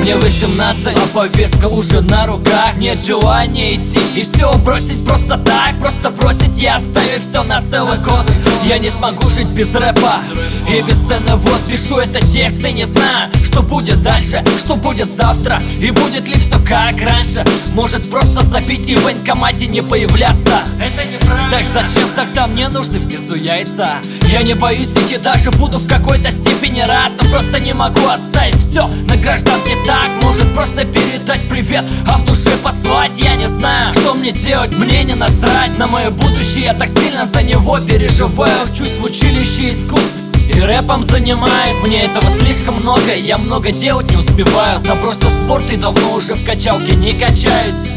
Мне 18, а повестка уже на руках. Нет желания идти и все бросить просто так. Просто бросить и оставить все на целый год. Я не смогу жить без рэпа и без сцены. Вот пишу это текст и не знаю, что будет дальше, что будет завтра, и будет ли все как раньше. Может просто забить и в военкомате не появляться. Это неправильно. Так зачем тогда мне нужны внизу яйца? Я не боюсь идти, даже буду в какой-то степени рад, но просто не могу оставить все на гражданке так. Может просто передать привет, а в душе послать. Я не знаю, что мне делать, мне не насрать на мое будущее. Я так сильно за него переживаю. Учусь в училище искусств и рэпом занимаюсь. Мне этого слишком много, я много делать не успеваю. Забросил спорт и давно уже в качалке не качаюсь.